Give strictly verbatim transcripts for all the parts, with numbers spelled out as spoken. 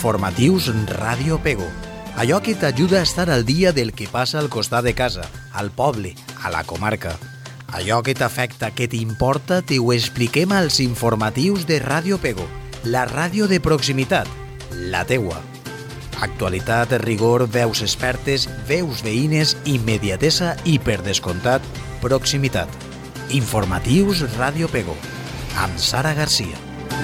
Informatius Ràdio Pego. Allò que t'ajuda a estar al dia del que passa al costat de casa, al poble, a la comarca. Allò que t'afecta, que t'importa, te ho expliquem als informatius de Ràdio Pego, la ràdio de proximitat, la teua. Actualitat, rigor, veus expertes, veus veïnes, immediatesa i, per descomptat, proximitat. Informatius Ràdio Pego, amb Sara Garcia.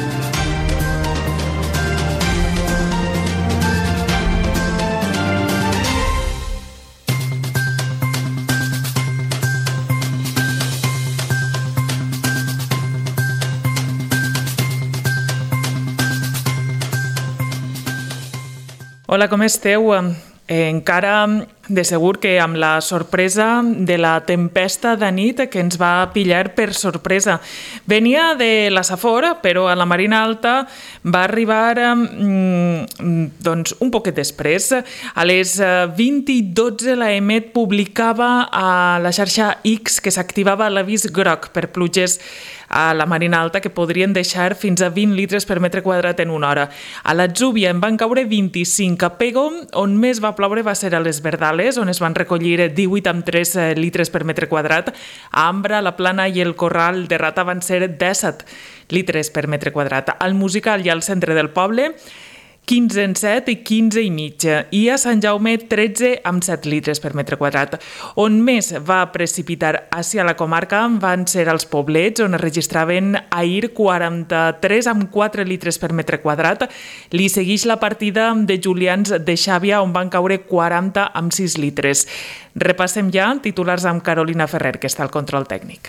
Hola, com esteu? Eh, encara de segur que amb la sorpresa de la tempesta de nit que ens va pillar per sorpresa. Venia de la Safor, però a la Marina Alta va arribar mm, doncs, un poquet després. A les vint i dotze la EMET publicava a la xarxa X que s'activava l'avís groc per pluges a la Marina Alta que podrien deixar fins a vint litres per metre quadrat en una hora. A l'Atzúbia en van caure vint-i-cinc. A Pego, on més va ploure, va ser a les Verdales, on es van recollir divuit coma tres litres per metre quadrat. A Ambra, la Plana i el Corral de Rata van ser disset litres per metre quadrat. Al Musical i al centre del poble, quinze coma set i quinze i mig, i a Sant Jaume tretze coma set litres per metre quadrat. On més va precipitar hacia la comarca van ser els Poblets, on es registraven ahir quaranta-tres coma quatre litres per metre quadrat. Li segueix la partida de Julians de Xàbia, on van caure quaranta coma sis litres. Repassem ja titulars amb Carolina Ferrer, que està al control tècnic.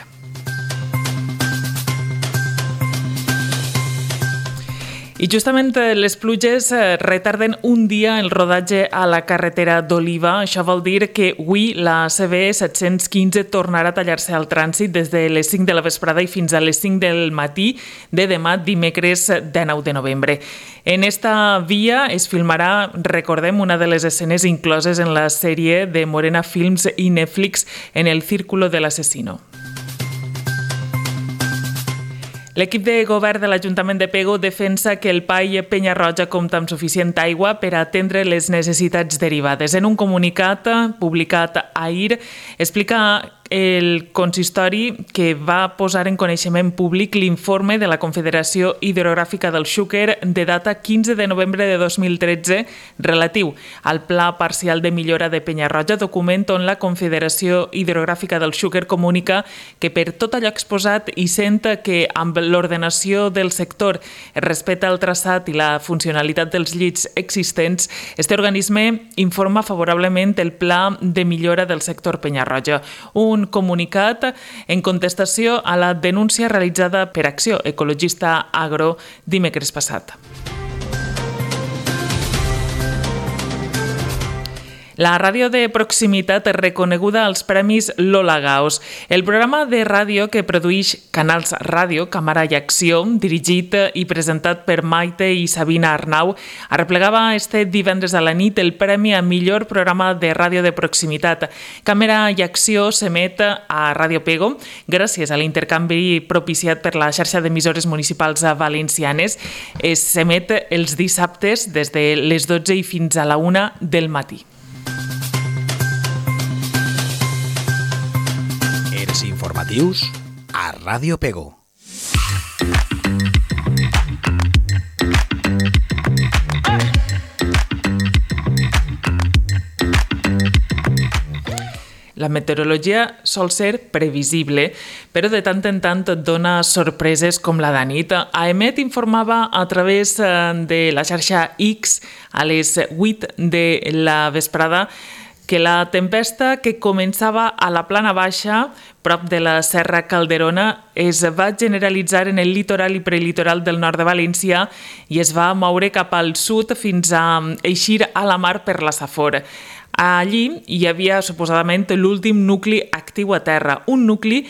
I justament les pluges retarden un dia el rodatge a la carretera d'Oliva. Això vol dir que avui la C B set-cents quinze tornarà a tallar-se al trànsit des de les cinc de la vesprada i fins a les cinc del matí de demà, dimecres dinou de novembre. En esta via es filmarà, recordem, una de les escenes incloses en la sèrie de Morena Films i Netflix, En el círculo del asesino. L'equip de govern de l'Ajuntament de Pego defensa que el P A I Penyarroja compta amb suficient aigua per atendre les necessitats derivades. En un comunicat publicat ahir, explica el consistori que va posar en coneixement públic l'informe de la Confederació Hidrogràfica del Xúquer de data quinze de novembre de dos mil tretze relatiu al Pla Parcial de Millora de Penyarroja, document on la Confederació Hidrogràfica del Xúquer comunica que per tot allò exposat i sent que amb l'ordenació del sector respecte al traçat i la funcionalitat dels llits existents, este organisme informa favorablement el Pla de Millora del sector Penyarroja. Un comunicat en contestació a la denúncia realitzada per Acció Ecologista Agro dimecres passat. La ràdio de proximitat és reconeguda als Premis Lola Gaos. El programa de ràdio que produeix Canals Ràdio, Càmera i Acció, dirigit i presentat per Maite i Sabina Arnau, arreplegava este divendres a la nit el premi a millor programa de ràdio de proximitat. Càmera i Acció s'emet a Ràdio Pego gràcies a l'intercanvi propiciat per la xarxa d'emissores municipals valencianes. S'emet els dissabtes des de les dotze i fins a la una del matí. Informatius a Ràdio Pego. La meteorologia sol ser previsible, però de tant en tant et dona sorpreses com la de nit. AEMET informava a través de la xarxa X a les vuit de la vesprada que la tempesta que començava a la plana baixa, prop de la Serra Calderona, es va generalitzar en el litoral i prelitoral del nord de València i es va moure cap al sud fins a eixir a la mar per la Safor. Allí hi havia suposadament l'últim nucli actiu a terra, un nucli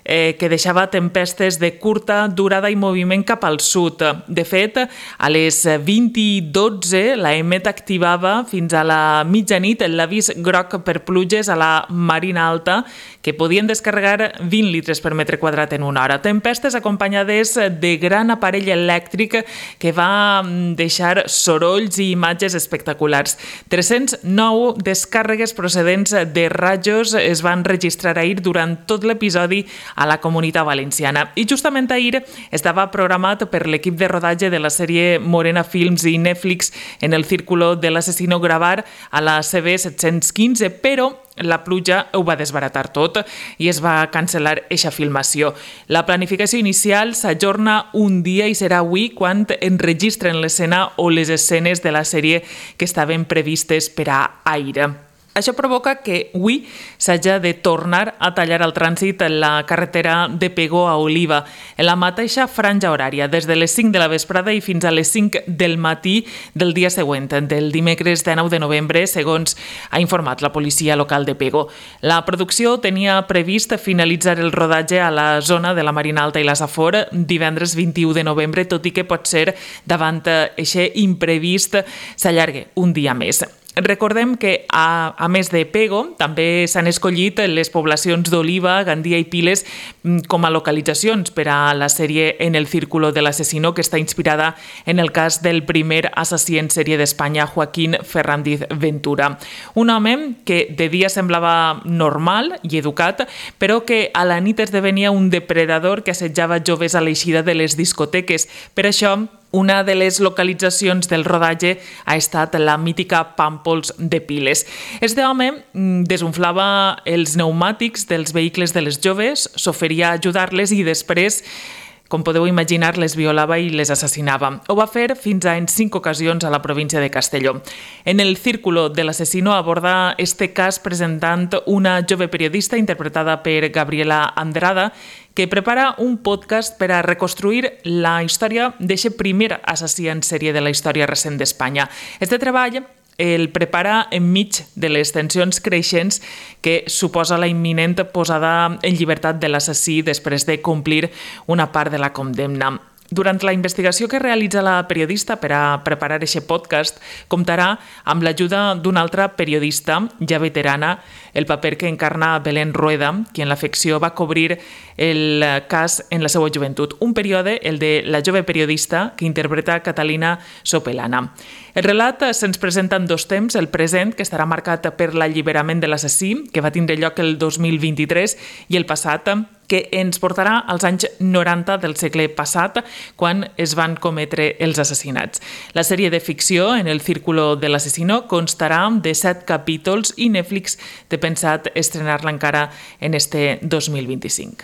eh, que deixava tempestes de curta durada i moviment cap al sud. De fet, a les vint i dotze la EMET activava fins a la mitjanit l'avís groc per pluges a la Marina Alta, que podien descarregar vint litres per metre quadrat en una hora. Tempestes acompanyades de gran aparell elèctric que va deixar sorolls i imatges espectaculars. tres-cents nou descàrregues procedents de rajos es van registrar ahir durant tot l'episodi a la Comunitat Valenciana. I justament ahir estava programat per l'equip de rodatge de la sèrie Morena Films i Netflix en el Círculo de l'Asesino gravar a la C B set-cents quinze, però la pluja ho va desbaratar tot i es va cancel·lar eixa filmació. La planificació inicial s'ajorna un dia i serà avui quan enregistren l'escena o les escenes de la sèrie que estaven previstes per a ahir. Això provoca que avui s'hagi de tornar a tallar el trànsit en la carretera de Pego a Oliva, en la mateixa franja horària, des de les cinc de la vesprada i fins a les cinc del matí del dia següent, del dimecres dinou de novembre, segons ha informat la policia local de Pego. La producció tenia previst finalitzar el rodatge a la zona de la Marina Alta i la Safor divendres vint-i-u de novembre, tot i que pot ser davant aquest imprevist s'allargue un dia més. Recordem que, a, a més de Pego, també s'han escollit les poblacions d'Oliva, Gandia i Piles com a localitzacions per a la sèrie En el Círculo de l'Asesino, que està inspirada en el cas del primer assassí en sèrie d'Espanya, Joaquín Ferrandiz Ventura. Un home que de dia semblava normal i educat, però que a la nit esdevenia un depredador que assetjava joves a l'eixida de les discoteques. Per això, una de les localitzacions del rodatge ha estat la mítica Pàmpols de Piles. Este home desunflava els pneumàtics dels vehicles de les joves, s'oferia a ajudar-les i després, com podeu imaginar, les violava i les assassinava. Ho va fer fins a en cinc ocasions a la província de Castelló. En el Círculo de l'Asesino aborda este cas presentant una jove periodista interpretada per Gabriela Andrada, que prepara un podcast per a reconstruir la història d'aquest primer assassí en sèrie de la història recent d'Espanya. Este treball el prepara enmig de les tensions creixents que suposa la imminent posada en llibertat de l'assassí després de complir una part de la condemna. Durant la investigació que realitza la periodista per a preparar aquest podcast, comptarà amb l'ajuda d'una altra periodista, ja veterana, el paper que encarna Belén Rueda, qui en la ficció va cobrir el cas en la seva joventut. Un període, el de la jove periodista, que interpreta Catalina Sopelana. El relat se'ns presenta en dos temps, el present, que estarà marcat per l'alliberament de l'assassí, que va tindre lloc el dos mil vint-i-tres, i el passat, que ens portarà als anys noranta del segle passat, quan es van cometre els assassinats. La sèrie de ficció, En el Círculo de l'Asesino, constarà de set capítols i Netflix té pensat estrenar-la encara en este dos mil vint-i-cinc.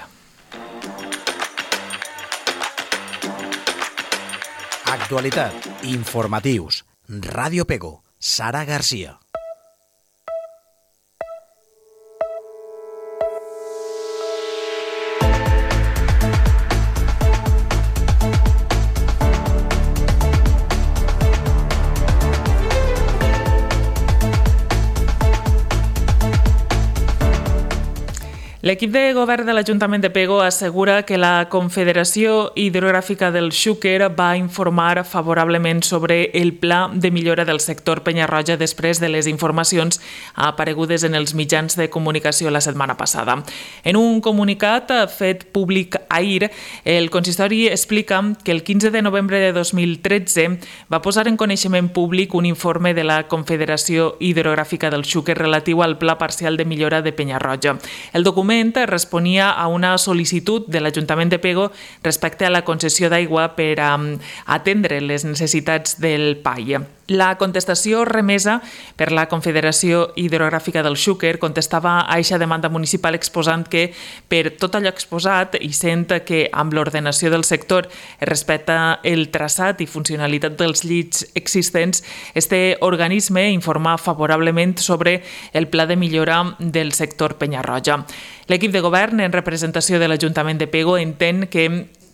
Actualitat, informatius, Ràdio Pego, Sara Garcia. L'equip de govern de l'Ajuntament de Pego assegura que la Confederació Hidrogràfica del Xúquer va informar favorablement sobre el pla de millora del sector Penyarroja després de les informacions aparegudes en els mitjans de comunicació la setmana passada. En un comunicat fet públic ahir, el consistori explica que el quinze de novembre de dos mil tretze va posar en coneixement públic un informe de la Confederació Hidrogràfica del Xúquer relatiu al pla parcial de millora de Penyarroja. El document responia a una sol·licitud de l'Ajuntament de Pego respecte a la concessió d'aigua per a atendre les necessitats del P A I. La contestació remesa per la Confederació Hidrogràfica del Xúquer contestava a eixa demanda municipal exposant que, per tot allò exposat i sent que amb l'ordenació del sector es respecta el traçat i funcionalitat dels llits existents, este organisme informa favorablement sobre el pla de millora del sector Penyarroja. L'equip de govern, en representació de l'Ajuntament de Pego, entén que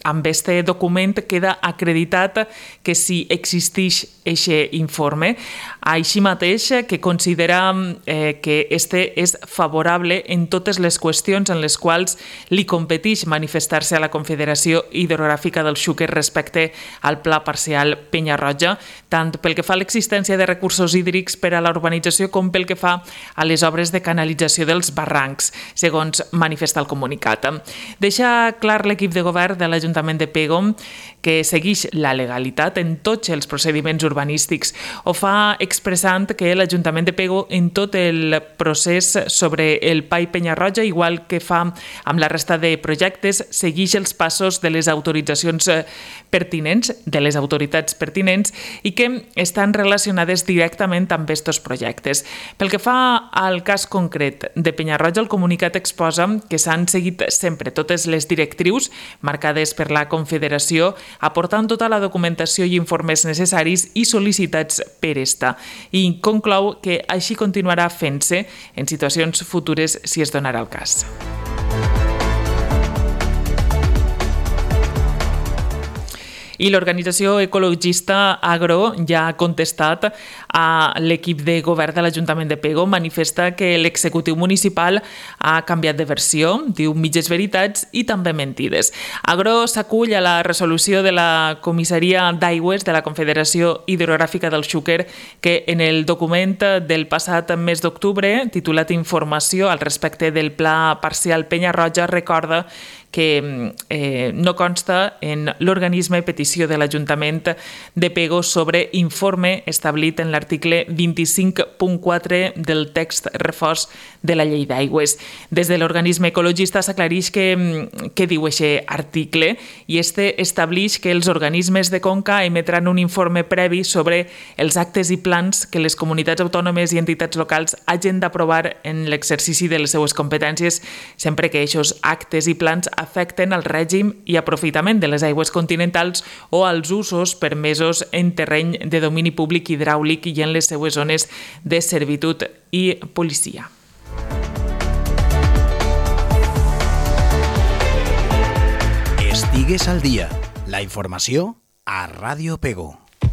amb este document queda acreditat que si existeix aquest informe. Així mateix que considera eh, que este és favorable en totes les qüestions en les quals li competeix manifestar-se a la Confederació Hidrogràfica del Xúquer respecte al Pla Parcial Penyarroja, tant pel que fa a l'existència de recursos hídrics per a la urbanització com pel que fa a les obres de canalització dels barrancs, segons manifesta el comunicat. Deixa clar l'equip de govern de l'Ajuntament de Pego que segueix la legalitat en tots els procediments urbanístics. Ho fa expressant que l'Ajuntament de Pego en tot el procés sobre el P A I Penyarroja, igual que fa amb la resta de projectes, segueix els passos de les autoritzacions pertinents, de les autoritats pertinents i que estan relacionades directament amb aquests projectes. Pel que fa al cas concret de Penyarroja, el comunicat exposa que s'han seguit sempre totes les directrius marcades per la Confederació, aportant tota la documentació i informes necessaris i sol·licitats per esta, i conclou que així continuarà fent-se en situacions futures si es donarà el cas. I l'organització ecologista Agro ja ha contestat a l'equip de govern de l'Ajuntament de Pego. Manifesta que l'executiu municipal ha canviat de versió, diu mitges veritats i també mentides. Agro s'acull a la resolució de la Comissaria d'Aigües de la Confederació Hidrogràfica del Xúquer, que en el document del passat mes d'octubre, titulat Informació al respecte del Pla Parcial Penyarroja, recorda que eh, no consta en l'organisme petició de l'Ajuntament de Pego sobre informe establit en l'article vint-i-cinc punt quatre del text refós de la Llei d'Aigües. Des de l'organisme ecologista s'aclareix que, que diu aquest article i este estableix que els organismes de Conca emetran un informe previ sobre els actes i plans que les comunitats autònomes i entitats locals hagin d'aprovar en l'exercici de les seues competències, sempre que aquests actes i plans afecten el règim i aprofitament de les aigües continentals o als usos permesos en terreny de domini públic hidràulic i en les seues zones de servitud i policia. Estigues al dia. La informació a Ràdio Pego.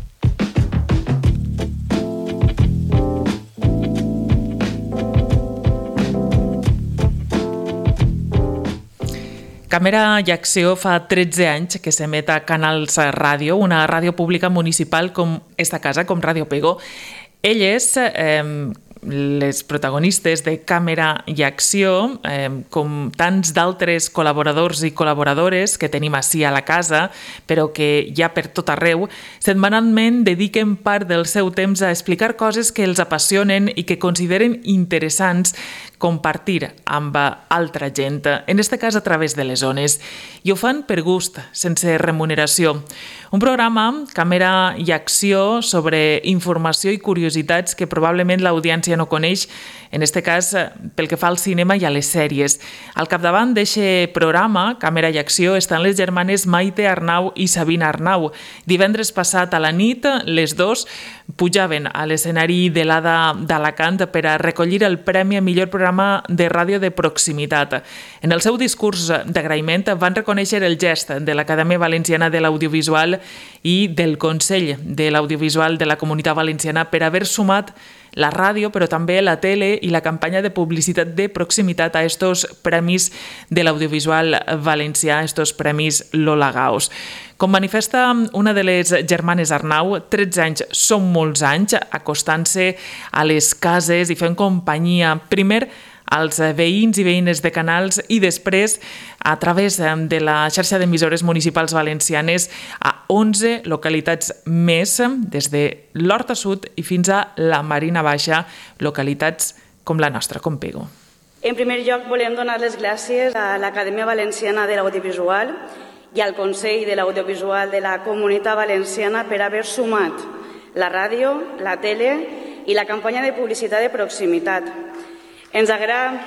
Càmera i Acció fa tretze anys que s'emet a Canals Ràdio, una ràdio pública municipal com esta casa, com Ràdio Pego. Elles, eh, les protagonistes de Càmera i Acció, eh, com tants d'altres col·laboradors i col·laboradores que tenim ací a la casa, però que hi ha per tot arreu, setmanalment dediquen part del seu temps a explicar coses que els apassionen i que consideren interessants compartir amb altra gent, en aquest cas a través de les ones. I ho fan per gust, sense remuneració. Un programa, Càmera i Acció, sobre informació i curiositats que probablement l'audiència no coneix, en aquest cas pel que fa al cinema i a les sèries. Al capdavant d'aquest programa, Càmera i Acció, estan les germanes Maite Arnau i Sabina Arnau. Divendres passat a la nit, les dos pujaven a l'escenari de l'Ada d'Alacant per a recollir el Premi a millor programa de ràdio de proximitat. En el seu discurs d'agraïment van reconèixer el gest de l'Acadèmia Valenciana de l'Audiovisual i del Consell de l'Audiovisual de la Comunitat Valenciana per haver sumat la ràdio, però també la tele i la campanya de publicitat de proximitat a estos premis de l'audiovisual valencià, estos premis Lola Gaos. Com manifesta una de les germanes Arnau, tretze anys són molts anys acostant-se a les cases i fent companyia, primer als veïns i veïnes de Canals i després, a través de la xarxa d'emissores municipals valencianes, a onze localitats més, des de l'Horta Sud i fins a la Marina Baixa, localitats com la nostra, com Pego. En primer lloc, volem donar les gràcies a l'Acadèmia Valenciana de l'Audiovisual i al Consell de l'Audiovisual de la Comunitat Valenciana per haver sumat la ràdio, la tele i la campanya de publicitat de proximitat. Ens haguera,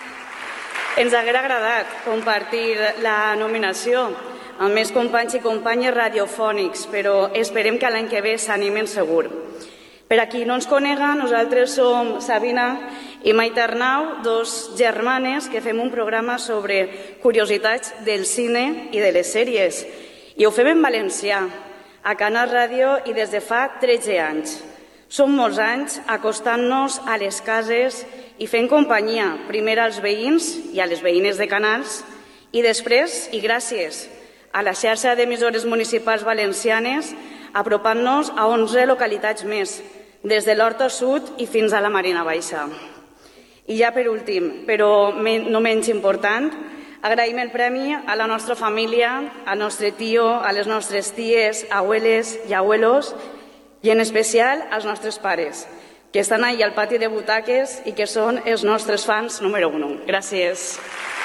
ens haguera agradat compartir la nominació amb més companys i companyes radiofònics, però esperem que l'any que ve s'animen segur. Per a qui no ens conega, nosaltres som Sabina i Maite Arnau, dos germanes que fem un programa sobre curiositats del cine i de les sèries. I ho fem en valencià, a Canal Ràdio i des de fa tretze anys. Són molts anys acostant-nos a les cases i fent companyia, primer als veïns i a les veïnes de Canals, i després, i gràcies a la xarxa d'emissores municipals valencianes, apropant-nos a onze localitats més, des de l'Horta Sud i fins a la Marina Baixa. I ja per últim, però no menys important, agraïm el premi a la nostra família, al nostre tio, a les nostres ties, abueles i abuelos, i en especial als nostres pares, que estan ahí al pati de butaques i que són els nostres fans número uno. Gràcies.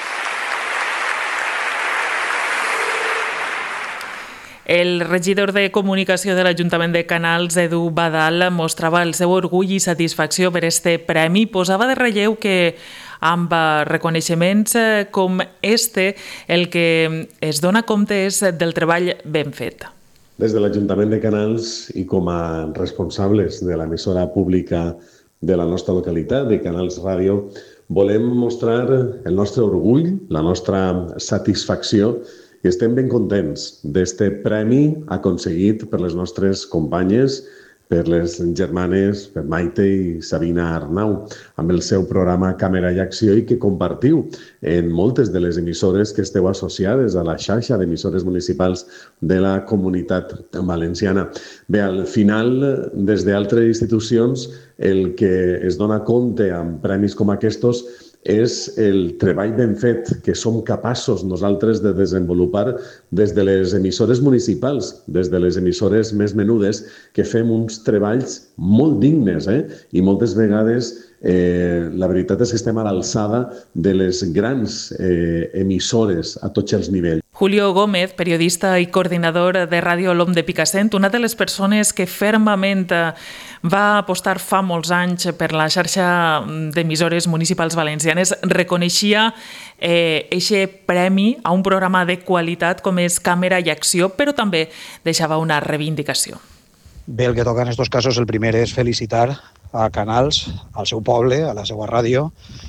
El regidor de Comunicació de l'Ajuntament de Canals, Edu Badal, mostrava el seu orgull i satisfacció per este premi. Posava de relleu que amb reconeixements com este el que es dona compte és del treball ben fet. Des de l'Ajuntament de Canals i com a responsables de l'emissora pública de la nostra localitat, de Canals Ràdio, volem mostrar el nostre orgull, la nostra satisfacció i estem ben contents d'este premi aconseguit per les nostres companyes, per les germanes, per Maite i Sabina Arnau, amb el seu programa Càmera i Acció i que compartiu en moltes de les emissores que esteu associades a la xarxa d'emissores municipals de la Comunitat Valenciana. Bé, al final, des d'altres institucions, el que es dona compte amb premis com aquests és el treball ben fet que som capaços nosaltres de desenvolupar des de les emissores municipals, des de les emissores més menudes, que fem uns treballs molt dignes, eh? I moltes vegades eh, la veritat és que estem a l'alçada de les grans eh, emissores a tots els nivells. Julio Gómez, periodista i coordinador de Ràdio L'Om de Picassent, una de les persones que fermament va apostar fa molts anys per la xarxa d'emissores municipals valencianes, reconeixia eixe eh, premi a un programa de qualitat com és Càmera i Acció, però també deixava una reivindicació. Bé, el que toca en aquests casos, el primer és felicitar a Canals, al seu poble, a la seva ràdio,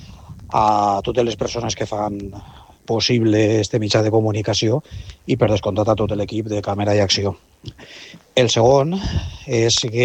a totes les persones que fan possible este mitjà de comunicació i per descomptat a tot l'equip de Càmera i Acció. El segon és que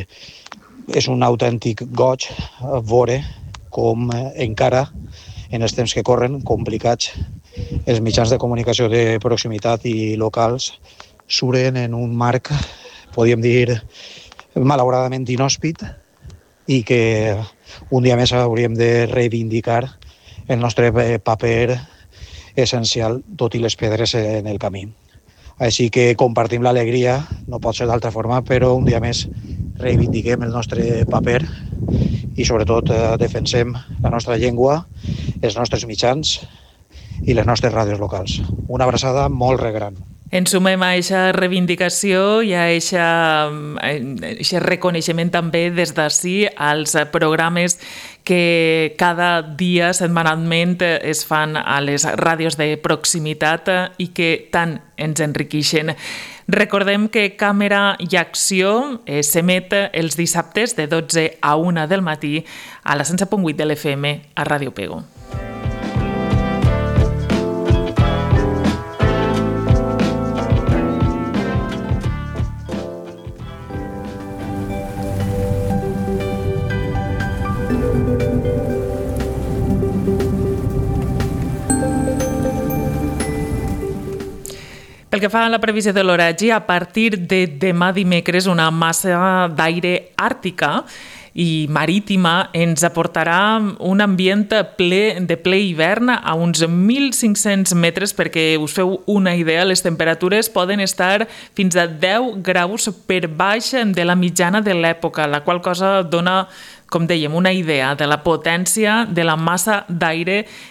és un autèntic goig veure com encara en els temps que corren complicats els mitjans de comunicació de proximitat i locals suren en un marc, podríem dir, malauradament inhòspit i que un dia més hauríem de reivindicar el nostre paper essencial, tot i les pedres en el camí. Així que compartim l'alegria, no pot ser d'altra forma, però un dia més reivindiquem el nostre paper i sobretot defensem la nostra llengua, els nostres mitjans i les nostres ràdios locals. Una abraçada molt gran. Ens sumem a aquesta reivindicació i a aquest reconeixement també des d'ací als programes que cada dia, setmanalment, es fan a les ràdios de proximitat i que tant ens enriqueixen. Recordem que Càmera i Acció s'emet els dissabtes de dotze a una del matí a la cent set punt vuit de l'F M a Ràdio Pego. Pel que fa a la previsió de l'oratge, a partir de demà dimecres una massa d'aire àrtica i marítima ens aportarà un ambient ple de ple hivern a uns mil cinc-cents metres. Perquè us feu una idea, les temperatures poden estar fins a deu graus per baix de la mitjana de l'època, la qual cosa dona, com dèiem, una idea de la potència de la massa d'aire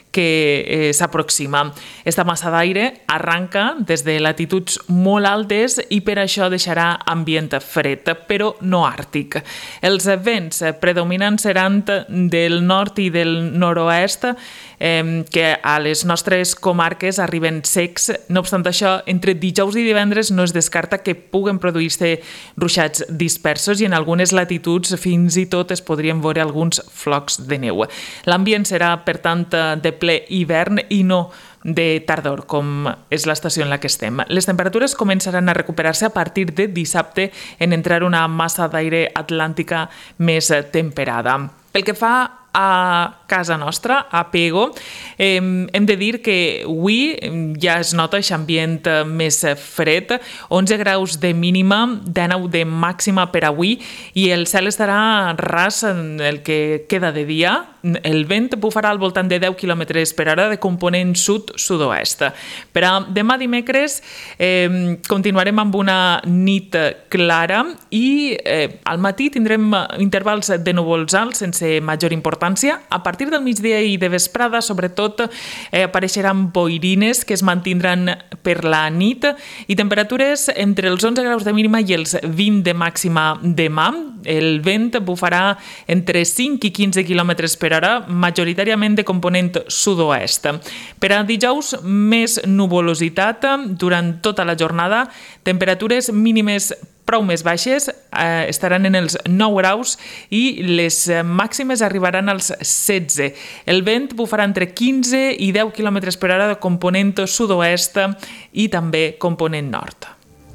que eh, s'aproxima. Esta massa d'aire arranca des de latituds molt altes i per això deixarà ambient fred, però no àrtic. Els vents predominants seran del nord i del nord-oest, eh, que a les nostres comarques arriben secs. No obstant això, entre dijous i divendres no es descarta que puguen produir-se ruixats dispersos i en algunes latituds fins i tot es podrien veure alguns flocs de neu. L'ambient serà, per tant, de ple hivern i no de tardor, com és l'estació en la que estem. Les temperatures començaran a recuperar-se a partir de dissabte en entrar una massa d'aire atlàntica més temperada. Pel que fa a casa nostra, a Pego, eh, hem de dir que avui ja es nota aquest ambient més fred, onze graus de mínima, dinou de màxima per avui i el cel estarà ras en el que queda de dia. El vent bufarà al voltant de deu quilòmetres per hora de component sud-sud-oest. Per a demà dimecres eh, continuarem amb una nit clara i eh, al matí tindrem intervals de núvols alts sense major importància. A partir del migdia i de vesprada, sobretot, eh, apareixeran boirines que es mantindran per la nit i temperatures entre els onze graus de mínima i els vint de màxima demà. El vent bufarà entre cinc i quinze quilòmetres per hora, majoritàriament de component sud-oest. Per a dijous, més nuvolositat durant tota la jornada, temperatures mínimes prou més baixes, eh, estaran en els nou graus i les màximes arribaran als setze. El vent bufarà entre quinze i deu quilòmetres per hora de component sud-oest i també component nord.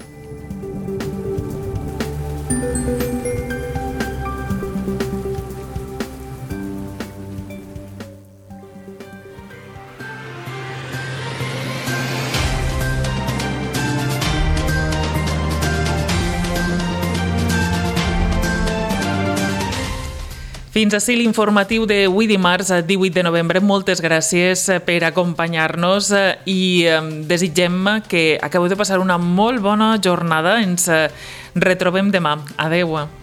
Fins ací l'informatiu d'avui dimarts, divuit de novembre. Moltes gràcies per acompanyar-nos i desitgem que acabeu de passar una molt bona jornada. Ens retrobem demà. Adeu.